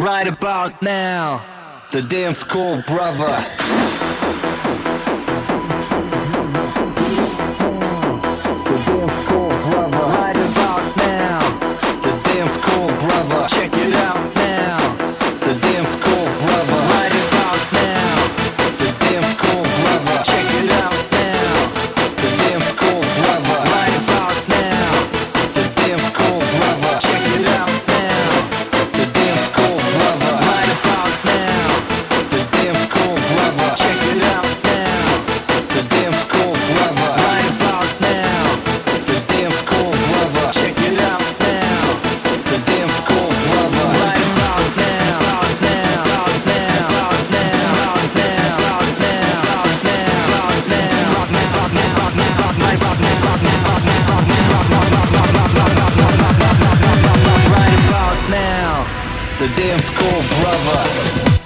right about now, the dance cool brother. Check it out now, the dance cool brother. Right about now, the dance cool brother. Check it out now, the dance cool brother. Right about now, the dance cool brother. Check it out now, the dance cool brother. Right about now, the dance cool brother. Check it out now, the dance cool brother. Right about now, the dance cool brother. Check it out now, the dance cool. The dance cool brother.